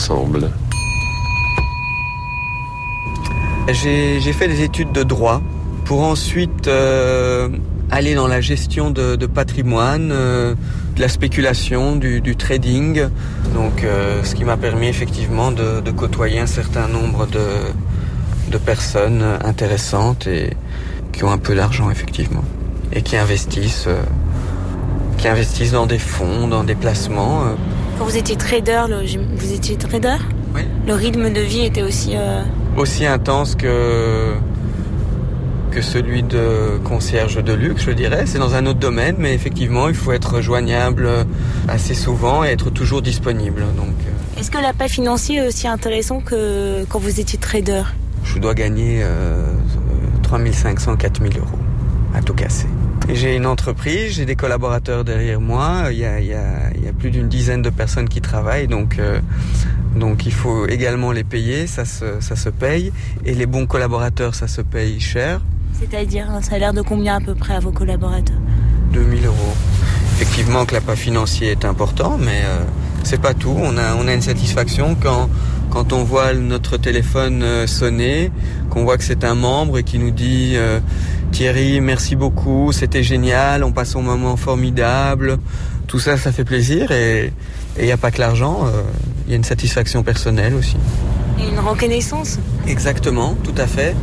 Semble. J'ai fait des études de droit pour ensuite aller dans la gestion de patrimoine, de la spéculation, du trading. Donc, ce qui m'a permis effectivement de côtoyer un certain nombre de personnes intéressantes et qui ont un peu d'argent effectivement et qui investissent dans des fonds, dans des placements. Quand vous étiez trader, Oui. Le rythme de vie était aussi intense que celui de concierge de luxe, je dirais. C'est dans un autre domaine, mais effectivement, il faut être joignable assez souvent et être toujours disponible. Donc, Est-ce que l'appât financier est aussi intéressant que quand vous étiez trader ? Je dois gagner 3 500, 4 000 euros à tout casser. Et j'ai une entreprise, j'ai des collaborateurs derrière moi, il y a plus d'une dizaine de personnes qui travaillent, donc il faut également les payer, ça se paye. Et les bons collaborateurs, ça se paye cher. C'est-à-dire un salaire de combien à peu près à vos collaborateurs ? 2 000 euros. Effectivement que l'appât financier est important, mais c'est pas tout. On a une satisfaction quand on voit notre téléphone sonner, qu'on voit que c'est un membre et qui nous dit Thierry, merci beaucoup, c'était génial, on passe un moment formidable. Tout ça, ça fait plaisir et il n'y a pas que l'argent, il y a une satisfaction personnelle aussi. Et une reconnaissance ? Exactement, tout à fait.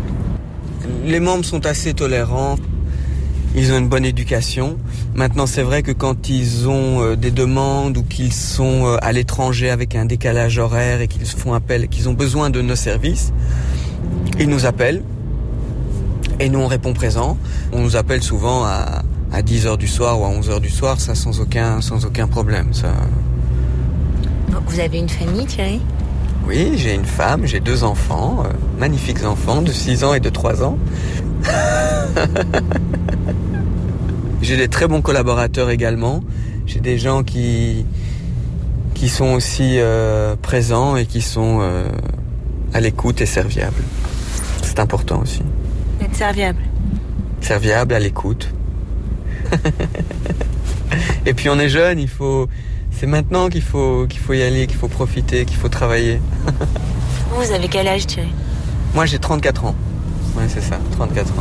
Les membres sont assez tolérants, ils ont une bonne éducation. Maintenant, c'est vrai que quand ils ont des demandes ou qu'ils sont à l'étranger avec un décalage horaire et qu'ils font appel, qu'ils ont besoin de nos services, ils nous appellent et nous on répond présent. On nous appelle souvent à 10h du soir ou à 11h du soir, ça sans aucun problème. Ça. Vous avez une famille, Thierry ? Oui, j'ai une femme, j'ai 2 enfants, magnifiques enfants de 6 ans et de 3 ans. J'ai des très bons collaborateurs également. J'ai des gens qui sont aussi présents et qui sont à l'écoute et serviables. C'est important aussi. Être serviable. Serviable, à l'écoute. Et puis on est jeune, c'est maintenant qu'il faut y aller, qu'il faut profiter, qu'il faut travailler. Vous avez quel âge, Thierry ? Moi j'ai 34 ans. Ouais, c'est ça, 34 ans.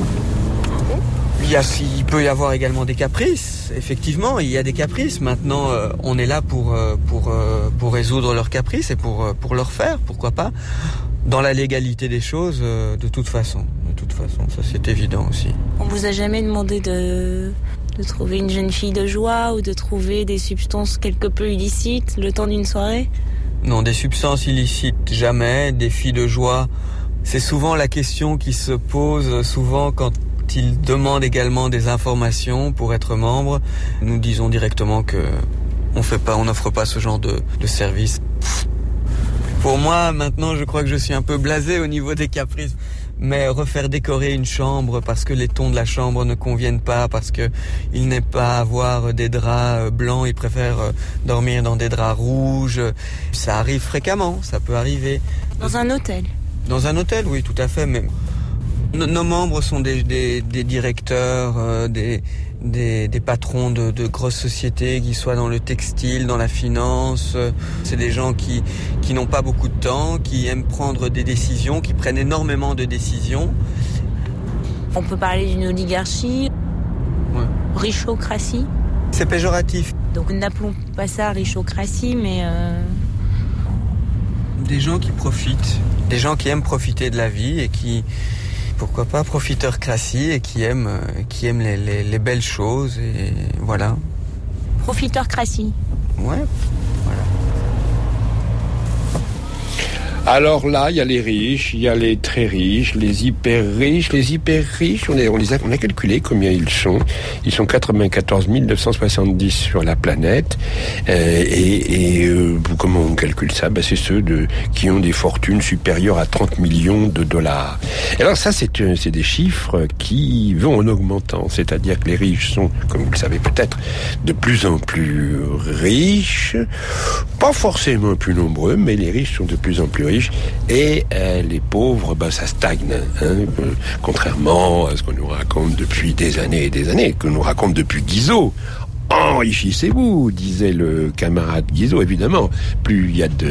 Il peut y avoir également des caprices, effectivement, il y a des caprices. Maintenant, on est là pour résoudre leurs caprices et pour leur faire, pourquoi pas, dans la légalité des choses, de toute façon, ça c'est évident aussi. On vous a jamais demandé de trouver une jeune fille de joie ou de trouver des substances quelque peu illicites le temps d'une soirée ? Non, des substances illicites, jamais. Des filles de joie, c'est souvent la question qui se pose souvent quand ils demandent également des informations pour être membre. Nous disons directement que on n'offre pas ce genre de service. Pour moi, maintenant, je crois que je suis un peu blasé au niveau des caprices. Mais refaire décorer une chambre parce que les tons de la chambre ne conviennent pas, parce que il n'est pas avoir des draps blancs, ils préfèrent dormir dans des draps rouges. Ça arrive fréquemment, ça peut arriver. Dans un hôtel ? Dans un hôtel, oui, tout à fait. Mais nos membres sont des directeurs, des patrons de grosses sociétés, qui soient dans le textile, dans la finance. C'est des gens qui n'ont pas beaucoup de temps, qui aiment prendre des décisions, qui prennent énormément de décisions. On peut parler d'une oligarchie, Ouais. Richocratie. C'est péjoratif. Donc n'appelons pas ça richocratie, mais... Des gens qui profitent, des gens qui aiment profiter de la vie et qui... Pourquoi pas profiteurcratie et qui aiment les belles choses et voilà. Profiteurcratie. Ouais, voilà. Alors là, il y a les riches, il y a les très riches, les hyper riches. Les hyper riches, on a calculé combien ils sont. Ils sont 94 970 sur la planète. Comment on calcule ça ? C'est ceux qui ont des fortunes supérieures à 30 millions de dollars. Et alors ça, c'est des chiffres qui vont en augmentant. C'est-à-dire que les riches sont, comme vous le savez peut-être, de plus en plus riches. Pas forcément plus nombreux, mais les riches sont de plus en plus riches. Et les pauvres, ça stagne, contrairement à ce qu'on nous raconte depuis des années et des années, que nous raconte depuis Guizot. Enrichissez-vous, disait le camarade Guizot, évidemment. Plus il y a de